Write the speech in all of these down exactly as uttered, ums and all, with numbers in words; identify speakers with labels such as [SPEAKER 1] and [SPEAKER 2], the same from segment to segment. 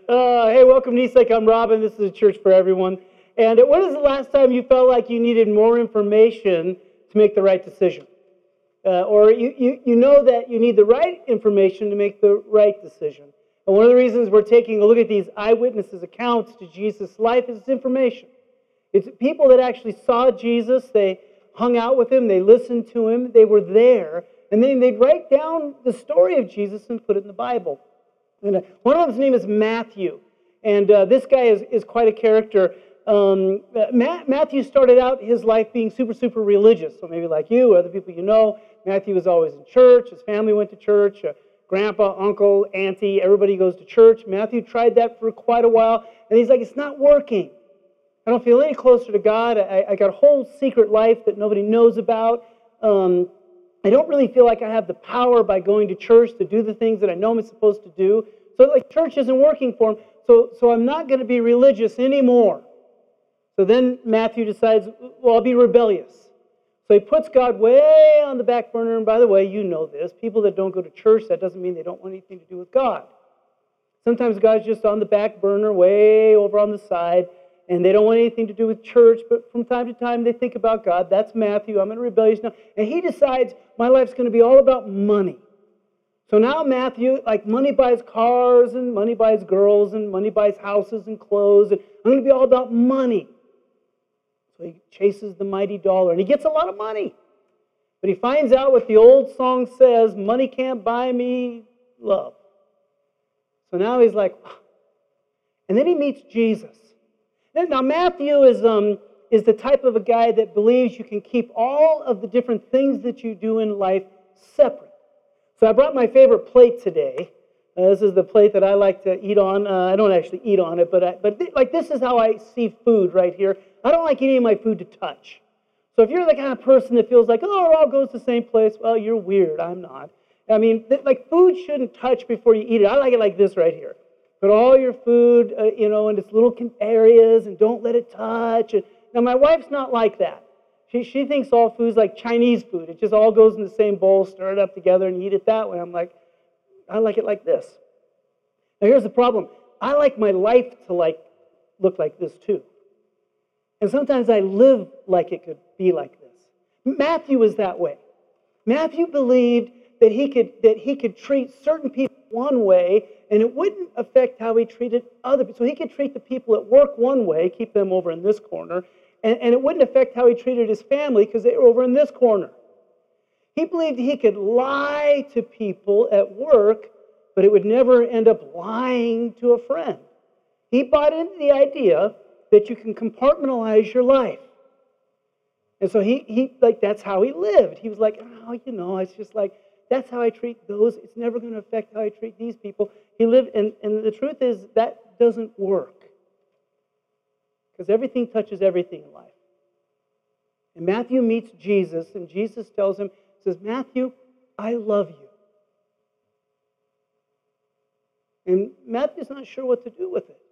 [SPEAKER 1] Uh, hey, welcome to Eastlake. I'm Robin. This is a church for everyone. And when was the last time you felt like you needed more information to make the right decision? Uh, or you, you, you know that you need the right information to make the right decision. And one of the reasons we're taking a look at these eyewitnesses' accounts to Jesus' life is it's information. It's people that actually saw Jesus, they hung out with him, they listened to him, they were there, and then they'd write down the story of Jesus and put it in the Bible. And uh, one of them's name is Matthew, and uh, this guy is, is quite a character. Um, Ma- Matthew started out his life being super, super religious, so maybe like you or other people you know, Matthew was always in church, his family went to church, uh, grandpa, uncle, auntie, everybody goes to church. Matthew tried that for quite a while, and he's like, it's not working. I don't feel any closer to God. I, I got a whole secret life that nobody knows about. Um, I don't really feel like I have the power by going to church to do the things that I know I'm supposed to do. So like church isn't working for him. So, so I'm not going to be religious anymore. So then Matthew decides, well, I'll be rebellious. So he puts God way on the back burner. And by the way, you know this. People that don't go to church, that doesn't mean they don't want anything to do with God. Sometimes God's just on the back burner, way over on the side. And they don't want anything to do with church, but from time to time they think about God. That's Matthew. I'm in rebellious now. And he decides my life's going to be all about money. So now Matthew, like money buys cars, and money buys girls, and money buys houses and clothes, and I'm going to be all about money. So he chases the mighty dollar, and he gets a lot of money. But he finds out what the old song says, money can't buy me love. So now he's like, and then he meets Jesus. Now, Matthew is, um, is the type of a guy that believes you can keep all of the different things that you do in life separate. So I brought my favorite plate today. Uh, this is the plate that I like to eat on. Uh, I don't actually eat on it, but I, but th- like this is how I see food right here. I don't like any of my food to touch. So if you're the kind of person that feels like, oh, it all goes to the same place, well, you're weird. I'm not. I mean, th- like food shouldn't touch before you eat it. I like it like this right here. Put all your food, uh, you know, in its little areas and don't let it touch. And, now, my wife's not like that. She she thinks all food's like Chinese food. It just all goes in the same bowl, stir it up together, and eat it that way. I'm like, I like it like this. Now, here's the problem. I like my life to like look like this too. And sometimes I live like it could be like this. Matthew is that way. Matthew believed that he could that he could treat certain people one way, and it wouldn't affect how he treated other people. So he could treat the people at work one way, keep them over in this corner, and, and it wouldn't affect how he treated his family because they were over in this corner. He believed he could lie to people at work, but it would never end up lying to a friend. He bought into the idea that you can compartmentalize your life. And so he, he like, that's how he lived. He was like, oh, you know, it's just like, that's how I treat those. It's never going to affect how I treat these people. He lived, and, and the truth is that doesn't work. Because everything touches everything in life. And Matthew meets Jesus, and Jesus tells him, says, Matthew, I love you. And Matthew's not sure what to do with it.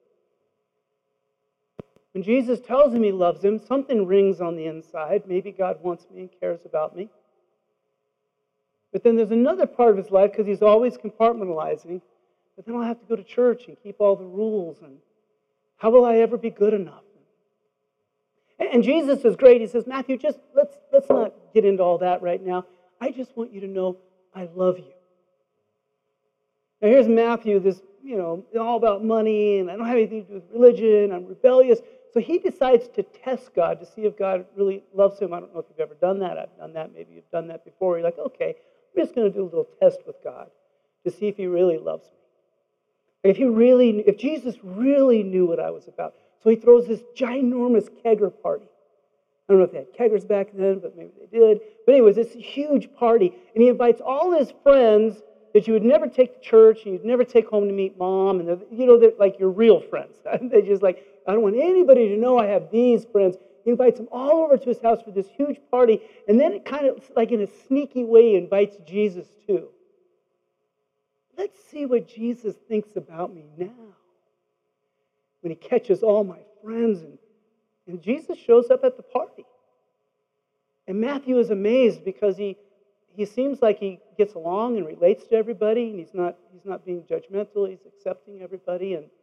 [SPEAKER 1] When Jesus tells him he loves him, something rings on the inside. Maybe God wants me and cares about me. But then there's another part of his life, because he's always compartmentalizing, but then I'll have to go to church and keep all the rules, and how will I ever be good enough? And Jesus is great. He says, Matthew, just let's let's not get into all that right now. I just want you to know I love you. Now here's Matthew, this, you know, all about money, and I don't have anything to do with religion, I'm rebellious. So he decides to test God to see if God really loves him. I don't know if you've ever done that. I've done that. Maybe you've done that before. You're like, okay, I'm just going to do a little test with God to see if he really loves me. If he really, if Jesus really knew what I was about. So he throws this ginormous kegger party. I don't know if they had keggers back then, but maybe they did. But anyways, it's a huge party. And he invites all his friends that you would never take to church, and you'd never take home to meet mom. And, they're, you know, they're like your real friends. They just like, I don't want anybody to know I have these friends. He invites them all over to his house for this huge party. And then it kind of, like in a sneaky way, invites Jesus too. Let's see what Jesus thinks about me now. When he catches all my friends, and, and Jesus shows up at the party. And Matthew is amazed because he he seems like he gets along and relates to everybody, and he's not he's not being judgmental, he's accepting everybody. And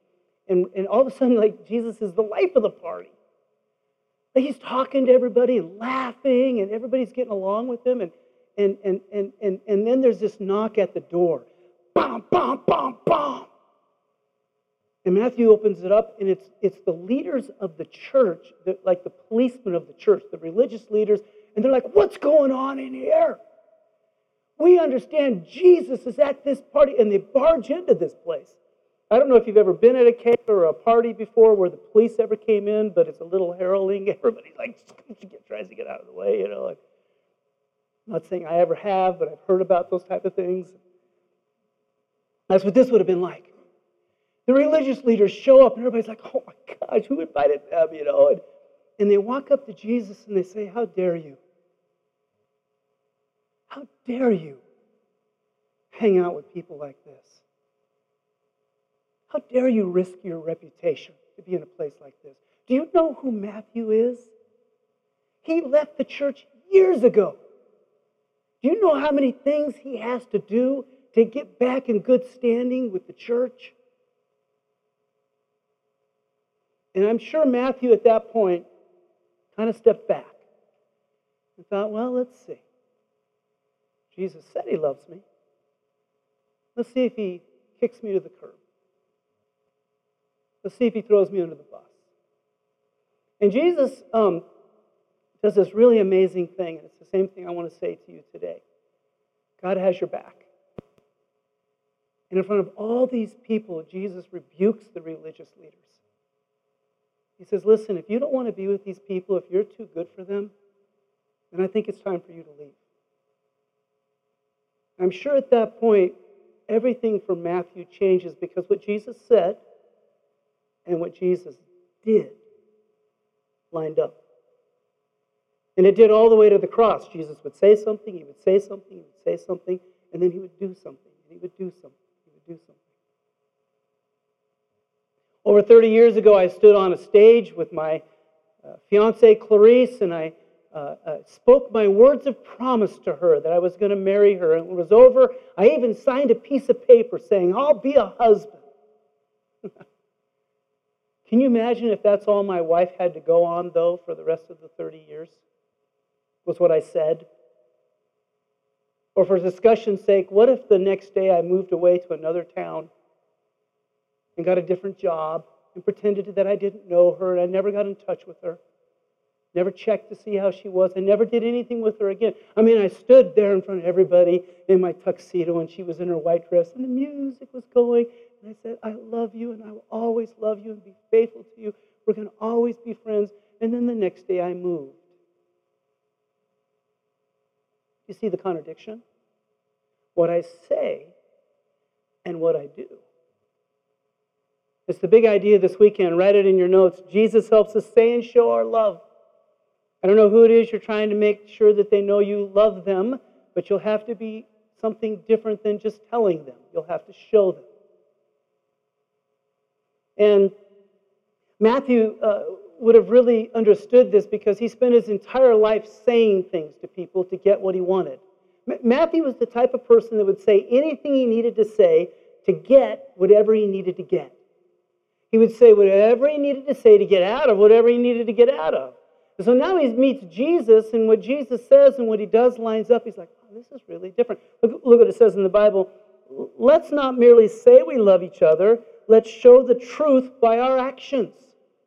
[SPEAKER 1] And, and all of a sudden, like, Jesus is the life of the party. Like, he's talking to everybody and laughing, and everybody's getting along with him. And, and, and, and, and, and then there's this knock at the door. Bam, bam, bam, bam. And Matthew opens it up, and it's, it's the leaders of the church, the, like the policemen of the church, the religious leaders, and they're like, what's going on in here? We understand Jesus is at this party, and they barge into this place. I don't know if you've ever been at a cave or a party before where the police ever came in, but it's a little heralding. Everybody's like, tries to get out of the way, you know. I'm not saying I ever have, but I've heard about those type of things. That's what this would have been like. The religious leaders show up, and everybody's like, oh my gosh, who invited them, you know? And, and they walk up to Jesus, and they say, how dare you? How dare you hang out with people like this? How dare you risk your reputation to be in a place like this? Do you know who Matthew is? He left the church years ago. Do you know how many things he has to do to get back in good standing with the church? And I'm sure Matthew at that point kind of stepped back and thought, well, let's see. Jesus said he loves me. Let's see if he kicks me to the curb. Let's see if he throws me under the bus. And Jesus um, does this really amazing thing, and it's the same thing I want to say to you today. God has your back. And in front of all these people, Jesus rebukes the religious leaders. He says, listen, if you don't want to be with these people, if you're too good for them, then I think it's time for you to leave. I'm sure at that point, everything for Matthew changes because what Jesus said and what Jesus did lined up. And it did all the way to the cross. Jesus would say something, he would say something, he would say something, and then he would do something, and he would do something, he would do something. Over thirty years ago, I stood on a stage with my uh, fiancée, Clarice, and I uh, uh, spoke my words of promise to her that I was going to marry her. And when it was over, I even signed a piece of paper saying, I'll be a husband. Can you imagine if that's all my wife had to go on, though, for the rest of the thirty years? Was what I said? Or for discussion's sake, what if the next day I moved away to another town and got a different job and pretended that I didn't know her and I never got in touch with her, never checked to see how she was, and never did anything with her again? I mean, I stood there in front of everybody in my tuxedo and she was in her white dress and the music was going. And I said, I love you and I will always love you and be faithful to you. We're going to always be friends. And then the next day I moved. You see the contradiction? What I say and what I do. It's the big idea this weekend. Write it in your notes. Jesus helps us say and show our love. I don't know who it is you're trying to make sure that they know you love them, but you'll have to be something different than just telling them. You'll have to show them. And Matthew uh, would have really understood this because he spent his entire life saying things to people to get what he wanted. M- Matthew was the type of person that would say anything he needed to say to get whatever he needed to get. He would say whatever he needed to say to get out of whatever he needed to get out of. And so now he meets Jesus, and what Jesus says and what he does lines up. He's like, oh, this is really different. Look, look what it says in the Bible. Let's not merely say we love each other. Let's show the truth by our actions.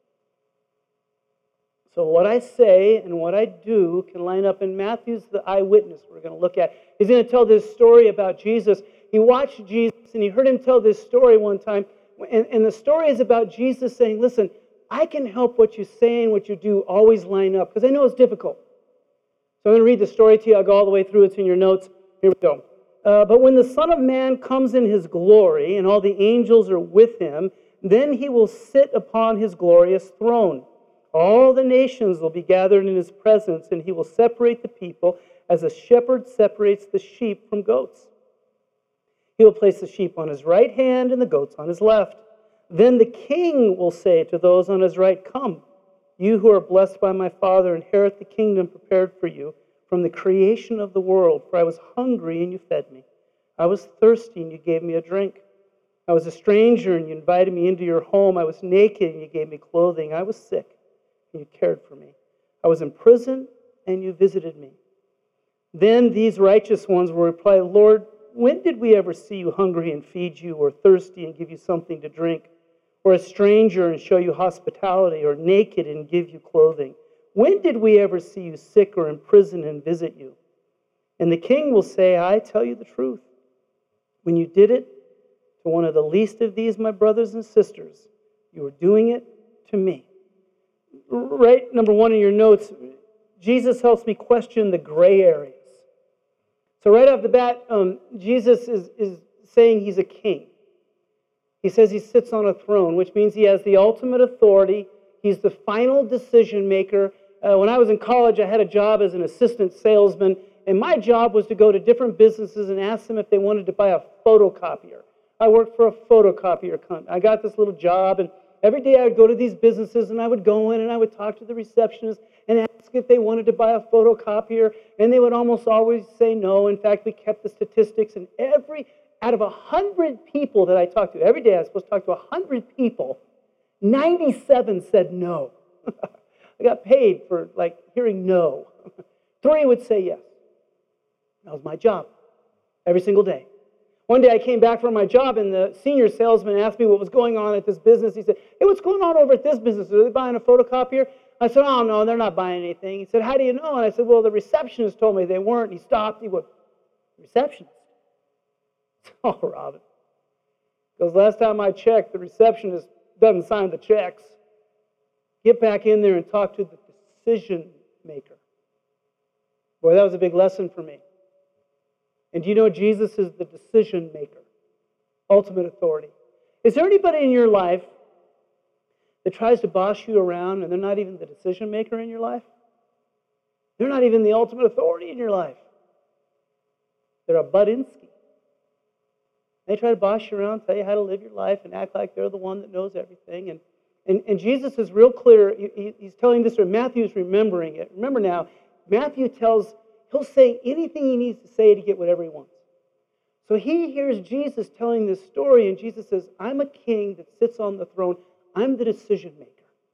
[SPEAKER 1] So what I say and what I do can line up. And Matthew's the eyewitness we're going to look at. He's going to tell this story about Jesus. He watched Jesus, and he heard him tell this story one time. And, and the story is about Jesus saying, listen, I can help what you say and what you do always line up, because I know it's difficult. So I'm going to read the story to you. I'll go all the way through. It's in your notes. Here we go. Uh, but when the Son of Man comes in his glory, and all the angels are with him, then he will sit upon his glorious throne. All the nations will be gathered in his presence, and he will separate the people as a shepherd separates the sheep from goats. He will place the sheep on his right hand and the goats on his left. Then the king will say to those on his right, come, you who are blessed by my Father, inherit the kingdom prepared for you from the creation of the world. For I was hungry, and you fed me. I was thirsty, and you gave me a drink. I was a stranger and you invited me into your home. I was naked and you gave me clothing. I was sick and you cared for me. I was in prison and you visited me. Then these righteous ones will reply, Lord, when did we ever see you hungry and feed you, or thirsty and give you something to drink, or a stranger and show you hospitality, or naked and give you clothing? When did we ever see you sick or in prison and visit you? And the king will say, I tell you the truth. When you did it to one of the least of these, my brothers and sisters, you were doing it to me. Right, number one in your notes, Jesus helps me question the gray areas. So right off the bat, um, Jesus is, is saying he's a king. He says he sits on a throne, which means he has the ultimate authority. He's the final decision maker. Uh, when I was in college, I had a job as an assistant salesman, and my job was to go to different businesses and ask them if they wanted to buy a photocopier. I worked for a photocopier company. I got this little job, and every day I would go to these businesses, and I would go in and I would talk to the receptionist and ask if they wanted to buy a photocopier, and they would almost always say no. In fact, we kept the statistics, and every out of a hundred people that I talked to, every day I was supposed to talk to a hundred people, ninety-seven said no. I got paid for like hearing no. Three would say yes. That was my job every single day. One day I came back from my job and the senior salesman asked me what was going on at this business. He said, hey, what's going on over at this business? Are they buying a photocopier? I said, oh, no, they're not buying anything. He said, how do you know? And I said, well, the receptionist told me they weren't. And he stopped. He went, receptionist? Oh, Robin. Because last time I checked, the receptionist doesn't sign the checks. Get back in there and talk to the decision maker. Boy, that was a big lesson for me. And do you know Jesus is the decision maker, ultimate authority? Is there anybody in your life that tries to boss you around and they're not even the decision maker in your life? They're not even the ultimate authority in your life. They're a Budinsky. They try to boss you around, tell you how to live your life, and act like they're the one that knows everything. And, and, and Jesus is real clear. He, he's telling this, or Matthew's remembering it. Remember now, Matthew tells, he'll say anything he needs to say to get whatever he wants. So he hears Jesus telling this story, and Jesus says, I'm a king that sits on the throne. I'm the decision maker.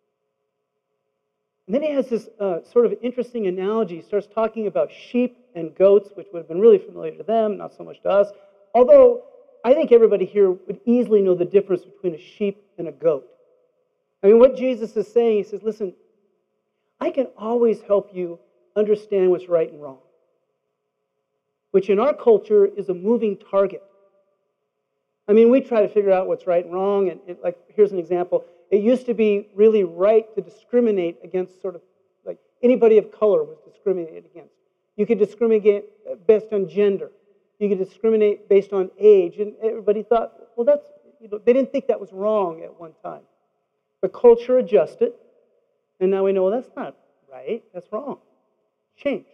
[SPEAKER 1] And then he has this uh, sort of interesting analogy. He starts talking about sheep and goats, which would have been really familiar to them, not so much to us. Although I think everybody here would easily know the difference between a sheep and a goat. I mean, what Jesus is saying, he says, listen, I can always help you understand what's right and wrong, which in our culture is a moving target. I mean, we try to figure out what's right and wrong, and it, like, here's an example. It used to be really right to discriminate against sort of, like, anybody of color was discriminated against. You could discriminate based on gender. You could discriminate based on age, and everybody thought, well, that's, you know, they didn't think that was wrong at one time. But culture adjusted, and now we know, well, that's not right, that's wrong. Changed.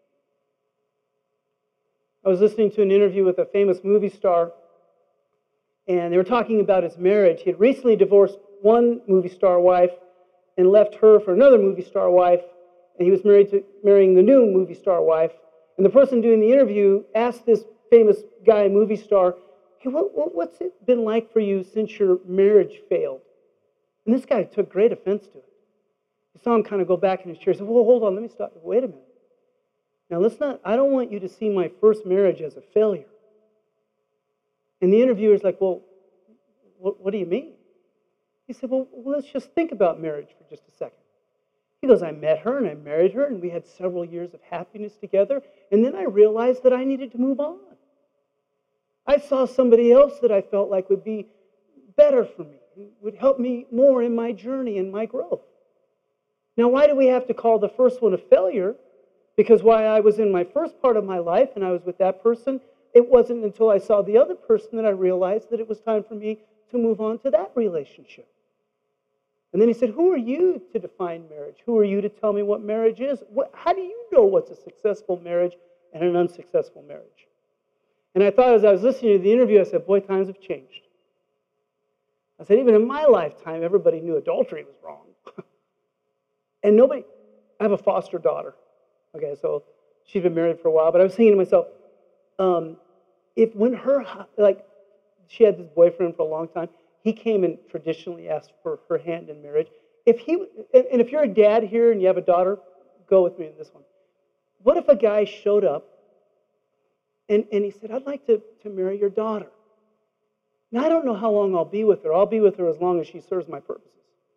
[SPEAKER 1] I was listening to an interview with a famous movie star, and they were talking about his marriage. He had recently divorced one movie star wife and left her for another movie star wife, and he was married to marrying the new movie star wife. And the person doing the interview asked this famous guy, movie star, hey, what, what, what's it been like for you since your marriage failed? And this guy took great offense to it. He saw him kind of go back in his chair. He said, well, hold on, let me stop. Wait a minute. Now, let's not, I don't want you to see my first marriage as a failure. And the interviewer's like, well, what, what do you mean? He said, well, let's just think about marriage for just a second. He goes, I met her and I married her and we had several years of happiness together. And then I realized that I needed to move on. I saw somebody else that I felt like would be better for me, would help me more in my journey and my growth. Now, why do we have to call the first one a failure? Because while I was in my first part of my life and I was with that person, it wasn't until I saw the other person that I realized that it was time for me to move on to that relationship. And then he said, who are you to define marriage? Who are you to tell me what marriage is? What, how do you know what's a successful marriage and an unsuccessful marriage? And I thought as I was listening to the interview, I said, boy, times have changed. I said, even in my lifetime, everybody knew adultery was wrong. And nobody, I have a foster daughter. Okay, so she's been married for a while, but I was thinking to myself, um, if when her, like, she had this boyfriend for a long time. He came and traditionally asked for her hand in marriage. If he, and if you're a dad here and you have a daughter, go with me in this one. What if a guy showed up and, and he said, I'd like to, to marry your daughter. Now, I don't know how long I'll be with her. I'll be with her as long as she serves my purposes.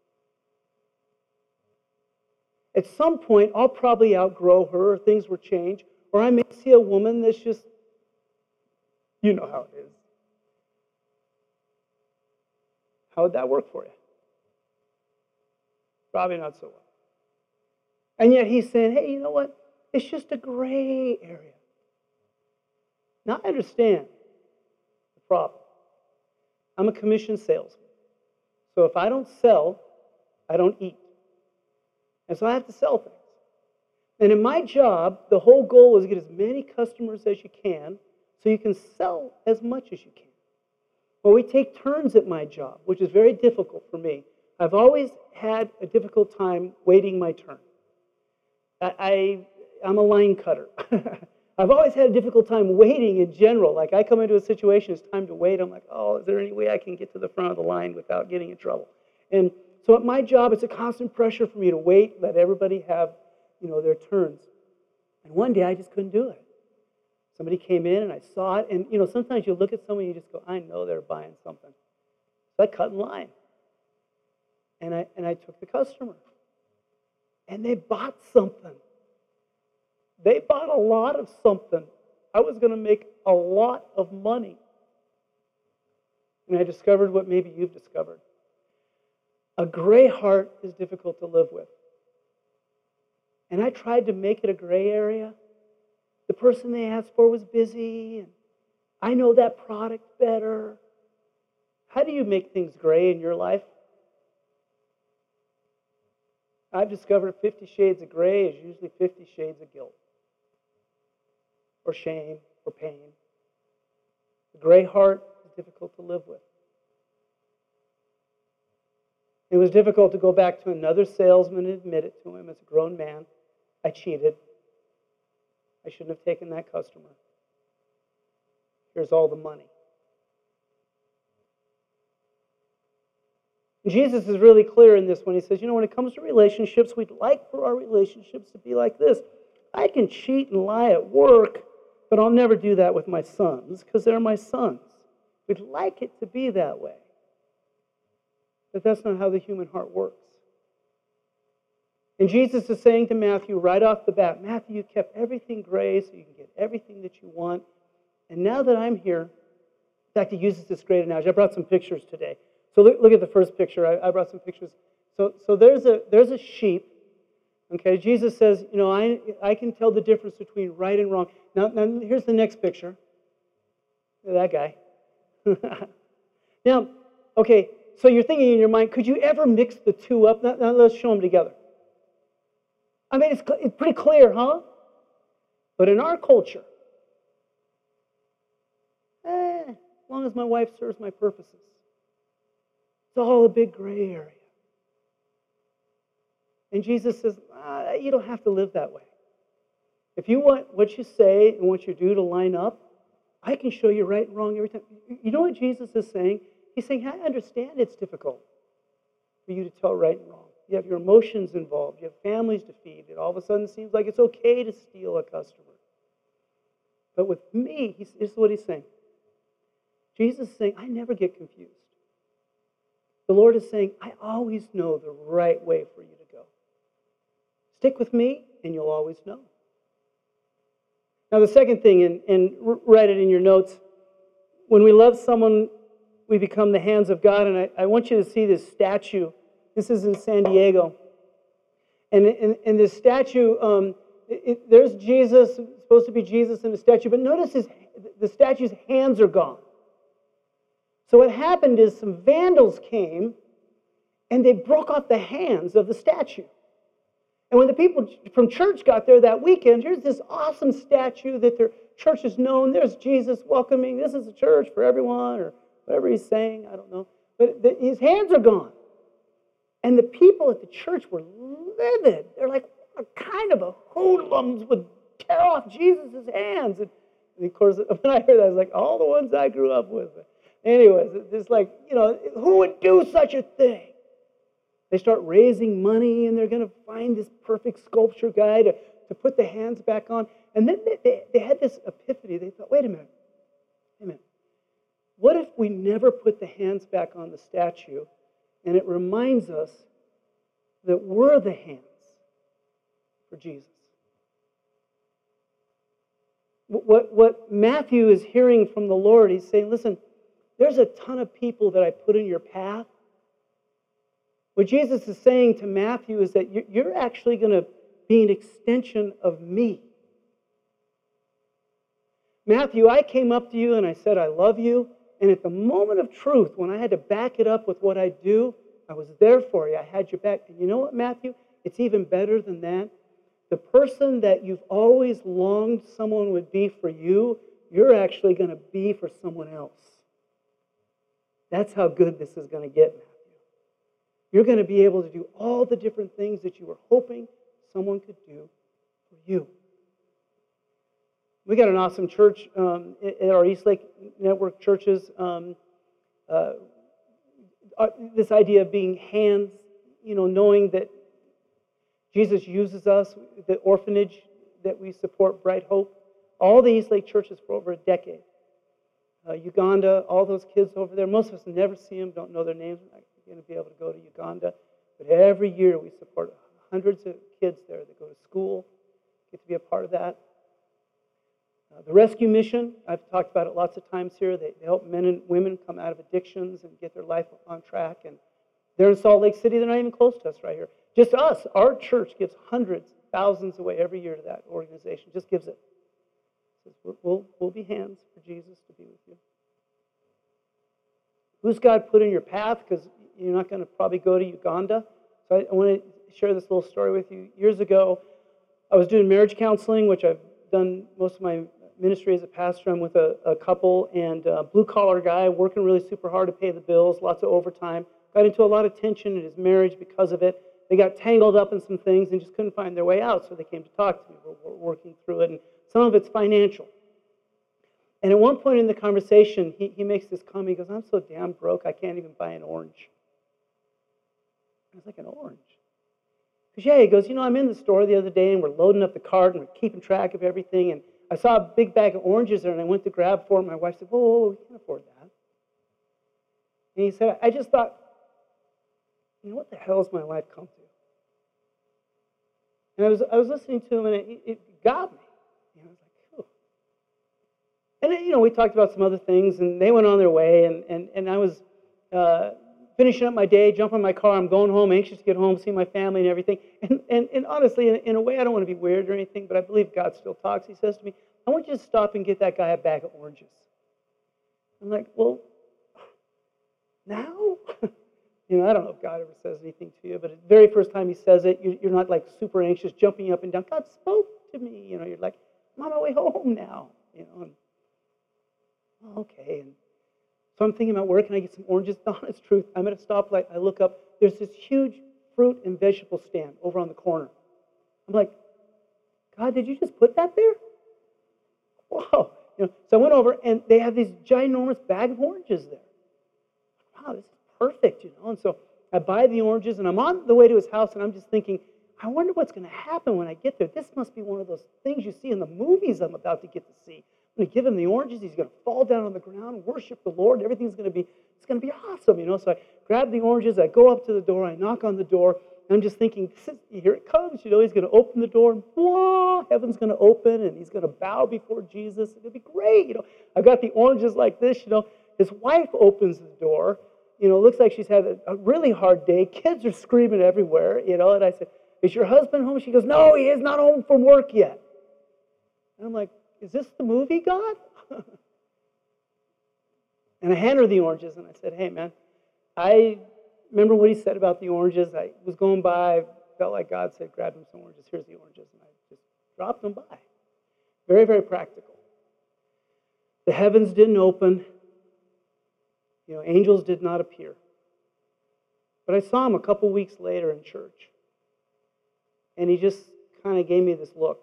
[SPEAKER 1] At some point, I'll probably outgrow her, or things will change, or I may see a woman that's just, you know how it is. How would that work for you? Probably not so well. And yet he's saying, hey, you know what? It's just a gray area. Now, I understand the problem. I'm a commission salesman. So if I don't sell, I don't eat. And so I have to sell things. And in my job, the whole goal is to get as many customers as you can so you can sell as much as you can. Well, we take turns at my job, which is very difficult for me. I've always had a difficult time waiting my turn. I, I, I'm a line cutter. I've always had a difficult time waiting in general. Like I come into a situation, it's time to wait. I'm like, oh, is there any way I can get to the front of the line without getting in trouble? And so at my job, it's a constant pressure for me to wait, let everybody have, you know, their turns. And one day I just couldn't do it. Somebody came in and I saw it. And, you know, sometimes you look at someone and you just go, I know they're buying something. So I cut in line. And I, and I took the customer. And they bought something. They bought a lot of something. I was going to make a lot of money. And I discovered what maybe you've discovered. A gray heart is difficult to live with. And I tried to make it a gray area. The person they asked for was busy, and I know that product better. How do you make things gray in your life? I've discovered fifty shades of gray is usually fifty shades of guilt, or shame, or pain. The gray heart is difficult to live with. It was difficult to go back to another salesman and admit it to him as a grown man. I cheated. I shouldn't have taken that customer. Here's all the money. Jesus is really clear in this when he says, you know, when it comes to relationships, we'd like for our relationships to be like this. I can cheat and lie at work, but I'll never do that with my sons because they're my sons. We'd like it to be that way. But that's not how the human heart works. And Jesus is saying to Matthew right off the bat, Matthew, you kept everything gray so you can get everything that you want. And now that I'm here, in fact, he uses this great analogy. I brought some pictures today. So look, look at the first picture. I, I brought some pictures. So, so there's a there's a sheep. Okay, Jesus says, you know, I I can tell the difference between right and wrong. Now, now here's the next picture. Look at that guy. Now, okay, so you're thinking in your mind, could you ever mix the two up? Now, now let's show them together. I mean, it's, it's pretty clear, huh? But in our culture, eh, as long as my wife serves my purposes, it's all a big gray area. And Jesus says, ah, you don't have to live that way. If you want what you say and what you do to line up, I can show you right and wrong every time. You know what Jesus is saying? He's saying, I understand it's difficult for you to tell right and wrong. You have your emotions involved. You have families to feed. It all of a sudden seems like it's okay to steal a customer. But with me, he's, this is what he's saying. Jesus is saying, I never get confused. The Lord is saying, I always know the right way for you to go. Stick with me, and you'll always know. Now, the second thing, and, and write it in your notes, when we love someone, we become the hands of God. And I, I want you to see this statue. This is in San Diego. And in, in this statue, um, it, it, there's Jesus, it's supposed to be Jesus in the statue, but notice his, the statue's hands are gone. So what happened is some vandals came and they broke off the hands of the statue. And when the people from church got there that weekend, here's this awesome statue that their church is known. There's Jesus welcoming. This is a church for everyone, or whatever he's saying. I don't know. But the, his hands are gone. And the people at the church were livid. They're like, what kind of a hoodlums would tear off Jesus' hands? And, and of course, when I heard that, I was like, all the ones I grew up with. Anyways, it's like, you know, who would do such a thing? They start raising money, and they're going to find this perfect sculpture guy to, to put the hands back on. And then they, they, they had this epiphany. They thought, wait a minute, wait a minute. What if we never put the hands back on the statue, and it reminds us that we're the hands for Jesus? What, what Matthew is hearing from the Lord, he's saying, listen, there's a ton of people that I put in your path. What Jesus is saying to Matthew is that you're actually going to be an extension of me. Matthew, I came up to you and I said, I love you. And at the moment of truth, when I had to back it up with what I do, I was there for you. I had your back. And you know what, Matthew? It's even better than that. The person that you've always longed someone would be for you, you're actually going to be for someone else. That's how good this is going to get, Matthew. You're going to be able to do all the different things that you were hoping someone could do for you. We got an awesome church um, at our Eastlake Network churches. Um, uh, this idea of being hands, you know, knowing that Jesus uses us, the orphanage that we support, Bright Hope, all the Eastlake churches for over a decade. Uh, Uganda, all those kids over there, most of us never see them, don't know their names. I'm not going to be able to go to Uganda. But every year we support hundreds of kids there that go to school, get to be a part of that. Uh, the Rescue Mission, I've talked about it lots of times here. They, they help men and women come out of addictions and get their life on track. And they're in Salt Lake City. They're not even close to us right here. Just us, our church gives hundreds, thousands away every year to that organization. Just gives it. We'll, we'll be hands for Jesus to be with you. Who's God put in your path? Because you're not going to probably go to Uganda. So I, I want to share this little story with you. Years ago, I was doing marriage counseling, which I've done most of my ministry as a pastor. I'm with a, a couple and a blue-collar guy working really super hard to pay the bills, lots of overtime. Got into a lot of tension in his marriage because of it. They got tangled up in some things and just couldn't find their way out, so they came to talk to me. We're, we're working through it, and some of it's financial. And at one point in the conversation, he, he makes this comment. He goes, I'm so damn broke, I can't even buy an orange. I was like, an orange? Because, yeah, he goes, you know, I'm in the store the other day, and we're loading up the cart, and we're keeping track of everything, and I saw a big bag of oranges there, and I went to grab four, and my wife said, whoa, whoa, whoa, we can't afford that. And he said, I just thought, you know, what the hell has my life come to? And I was I was listening to him, and it, it got me. You know, I was like, oh. And then, you know, we talked about some other things, and they went on their way, and and, and I was uh, finishing up my day, jumping in my car, I'm going home, anxious to get home, see my family and everything. And and, and honestly, in, in a way, I don't want to be weird or anything, but I believe God still talks. He says to me, I want you to stop and get that guy a bag of oranges. I'm like, well, now? You know, I don't know if God ever says anything to you, but the very first time he says it, you're not like super anxious, jumping up and down. God spoke to me. You know, you're like, I'm on my way home now. You know, and oh, okay. And so I'm thinking about where can I get some oranges? The honest truth, I'm at a stoplight. I look up. There's this huge fruit and vegetable stand over on the corner. I'm like, God, did you just put that there? Whoa. You know, so I went over, and they have these ginormous bag of oranges there. Wow, this is perfect, you know. And so I buy the oranges, and I'm on the way to his house, and I'm just thinking, I wonder what's going to happen when I get there. This must be one of those things you see in the movies I'm about to get to see. I'm going to give him the oranges. He's going to fall down on the ground, worship the Lord. Everything's going to be, it's going to be awesome, you know. So I grab the oranges. I go up to the door. I knock on the door. And I'm just thinking, this is, here it comes. You know, he's going to open the door, and whoa, heaven's going to open, and he's going to bow before Jesus. It'll be great, you know. I've got the oranges like this, you know. His wife opens the door. You know, it looks like she's had a, a really hard day. Kids are screaming everywhere, you know. And I said, is your husband home? She goes, no, he is not home from work yet. And I'm like, is this the movie, God? And I hand her the oranges, and I said, hey, man, I remember what he said about the oranges. I was going by, felt like God said, grab him some oranges. Here's the oranges. And I just dropped them by. Very, very practical. The heavens didn't open. You know, angels did not appear. But I saw him a couple weeks later in church. And he just kind of gave me this look.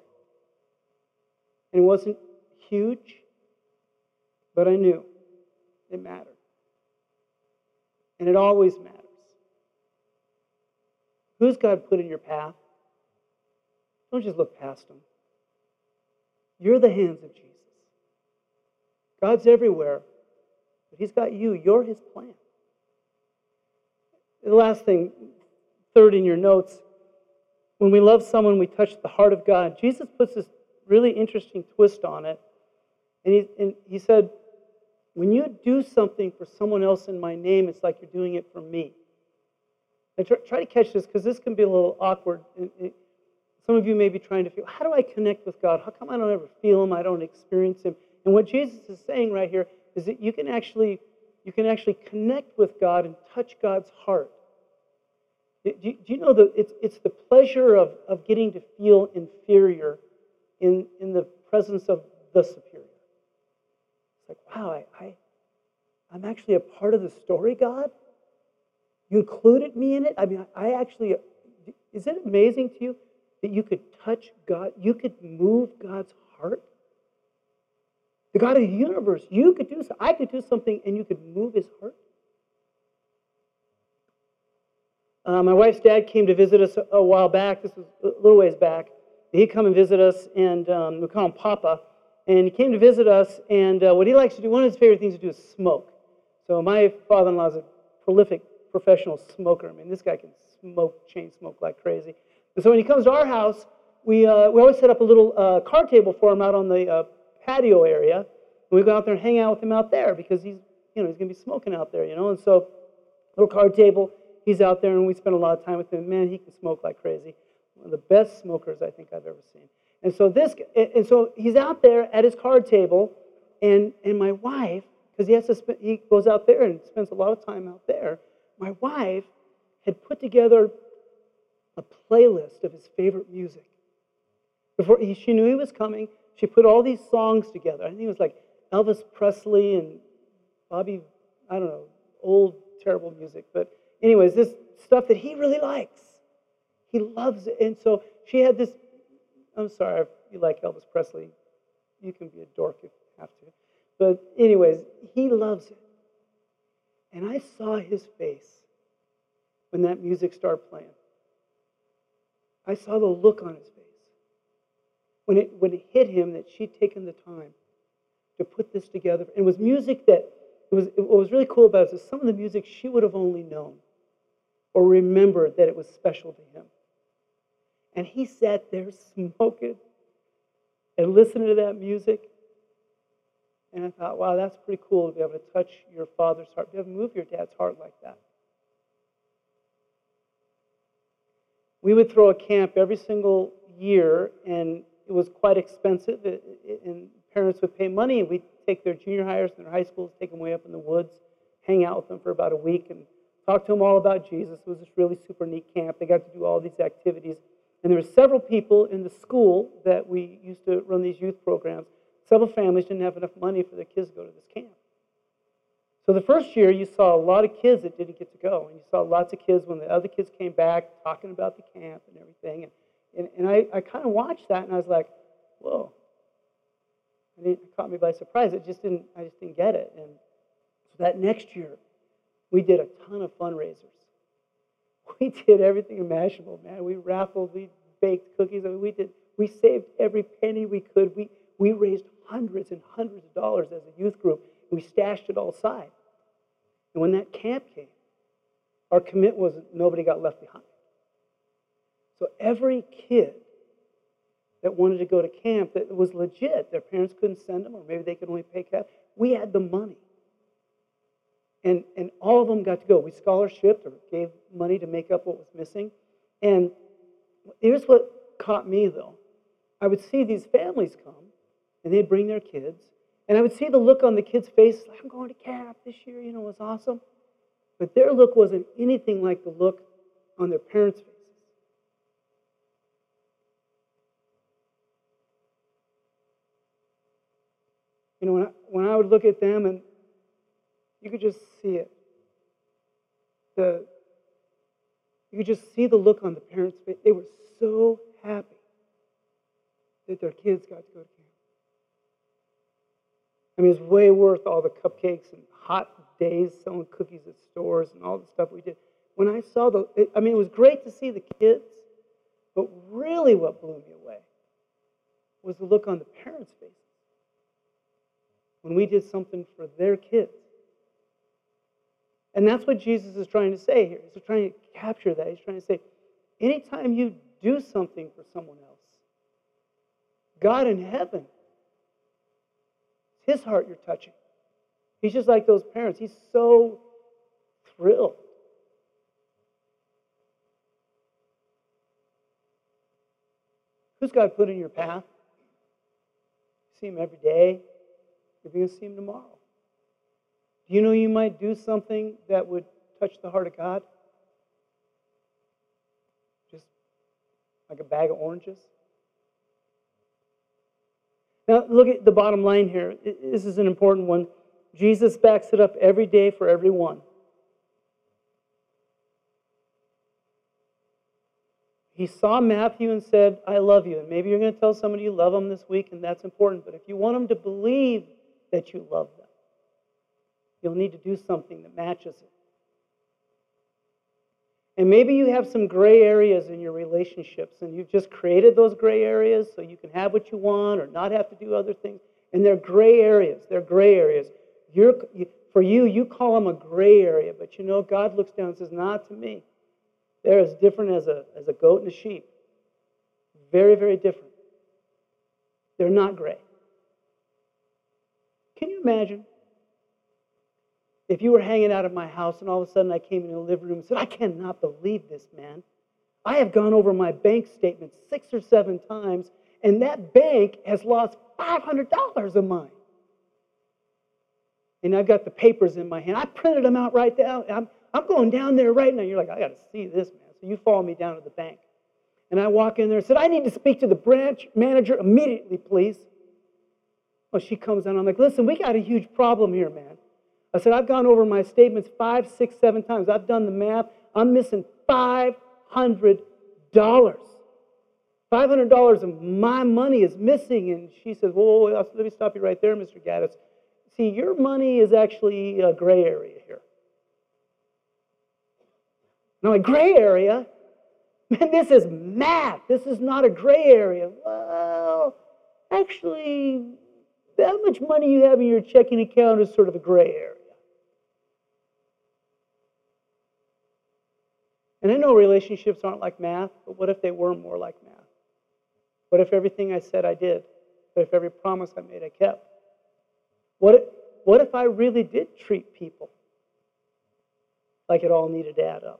[SPEAKER 1] And it wasn't huge, but I knew it mattered. And it always matters. Who's God put in your path? Don't just look past them. You're the hands of Jesus. God's everywhere, but He's got you. You're His plan. The last thing, third in your notes, when we love someone, we touch the heart of God. Jesus puts this really interesting twist on it. And he, and he said, when you do something for someone else in my name, it's like you're doing it for me. And try, try to catch this, because this can be a little awkward. And it, some of you may be trying to feel, how do I connect with God? How come I don't ever feel Him? I don't experience Him. And what Jesus is saying right here is that you can actually, you can actually connect with God and touch God's heart. Do you, do you know that it's, it's the pleasure of, of getting to feel inferior in, in the presence of the superior? It's like, wow, I, I, I'm actually a part of the story, God? You included me in it? I mean, I actually, is it amazing to you that you could touch God? You could move God's heart? The God of the universe, you could do something. I could do something and you could move His heart. Uh, my wife's dad came to visit us a, a while back. This was a little ways back. He'd come and visit us, and um, we call him Papa. And he came to visit us, and uh, what he likes to do, one of his favorite things to do is smoke. So my father-in-law is a prolific professional smoker. I mean, this guy can smoke, chain smoke like crazy. And so when he comes to our house, we uh, we always set up a little uh, card table for him out on the uh, patio area. And we go out there and hang out with him out there because he's, you know, he's going to be smoking out there, you know. And so, little card table. He's out there, and we spend a lot of time with him. Man, he can smoke like crazy. One of the best smokers I think I've ever seen. And so this, and so he's out there at his card table, and and my wife, because he has to, spend, he goes out there and spends a lot of time out there. My wife had put together a playlist of his favorite music. Before he, she knew he was coming, she put all these songs together. I think it was like Elvis Presley and Bobby, I don't know, old terrible music, but. Anyways, this stuff that he really likes. He loves it. And so she had this, I'm sorry if you like Elvis Presley. You can be a dork if you have to. But anyways, he loves it. And I saw his face when that music started playing. I saw the look on his face. When it, when it hit him that she'd taken the time to put this together. And it was music that, it was, what was really cool about it is some of the music she would have only known or remembered that it was special to him. And he sat there smoking and listening to that music. And I thought, wow, that's pretty cool to be able to touch your father's heart, be able to move your dad's heart like that. We would throw a camp every single year, and it was quite expensive. And parents would pay money, and we'd take their junior hires and their high schools, take them way up in the woods, hang out with them for about a week, and talk to them all about Jesus. It was this really super neat camp. They got to do all these activities. And there were several people in the school that we used to run these youth programs. Several families didn't have enough money for their kids to go to this camp. So the first year, you saw a lot of kids that didn't get to go. And you saw lots of kids when the other kids came back talking about the camp and everything. And, and, and I, I kind of watched that, and I was like, whoa. And it caught me by surprise. It just didn't, I just didn't get it. And so that next year, we did a ton of fundraisers. We did everything imaginable, man. We raffled, we baked cookies. I mean, we did. We saved every penny we could. We we raised hundreds and hundreds of dollars as a youth group. And we stashed it all aside. And when that camp came, our commitment was nobody got left behind. So every kid that wanted to go to camp that was legit, their parents couldn't send them, or maybe they could only pay cash. We had the money. And, and all of them got to go. We scholarshiped or gave money to make up what was missing. And here's what caught me, though. I would see these families come, and they'd bring their kids. And I would see the look on the kids' faces, like, I'm going to camp this year, you know, it was awesome. But their look wasn't anything like the look on their parents' faces. You know, when I, when I would look at them, and you could just see it. The, you could just see the look on the parents' face. They were so happy that their kids got to go to camp. I mean, it's way worth all the cupcakes and hot days selling cookies at stores and all the stuff we did. When I saw the, it, I mean, it was great to see the kids, but really what blew me away was the look on the parents' faces when we did something for their kids. And that's what Jesus is trying to say here. He's trying to capture that. He's trying to say, anytime you do something for someone else, God in heaven, it's His heart you're touching. He's just like those parents. He's so thrilled. Who's God put in your path? You see Him every day. You're going to see Him tomorrow. Do you know you might do something that would touch the heart of God? Just like a bag of oranges? Now, look at the bottom line here. This is an important one. Jesus backs it up every day for everyone. He saw Matthew and said, I love you. And maybe you're going to tell somebody you love them this week, and that's important. But if you want them to believe that you love them, you'll need to do something that matches it. And maybe you have some gray areas in your relationships, and you've just created those gray areas so you can have what you want or not have to do other things. And they're gray areas. They're gray areas. You're, for you, you call them a gray area, but you know, God looks down and says, not to me. They're as different as a, as a goat and a sheep. Very, very different. They're not gray. Can you imagine if you were hanging out at my house and all of a sudden I came in the living room and said, I cannot believe this, man. I have gone over my bank statement six or seven times, and that bank has lost five hundred dollars of mine. And I've got the papers in my hand. I printed them out right down. I'm, I'm going down there right now. You're like, I got to see this, man. So you follow me down to the bank. And I walk in there and said, I need to speak to the branch manager immediately, please. Well, she comes in. I'm like, listen, we got a huge problem here, man. I said, I've gone over my statements five, six, seven times. I've done the math. I'm missing five hundred dollars. five hundred dollars of my money is missing. And she says, whoa, whoa, whoa, let me stop you right there, Mister Gaddis. See, your money is actually a gray area here. Now, a gray area? Man, this is math. This is not a gray area. Well, actually, how much money you have in your checking account is sort of a gray area. And I know relationships aren't like math, but what if they were more like math? What if everything I said I did? What if every promise I made I kept? What if, what if I really did treat people like it all needed to add up?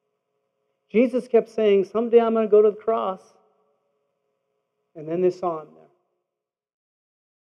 [SPEAKER 1] Jesus kept saying, someday I'm going to go to the cross. And then they saw him there.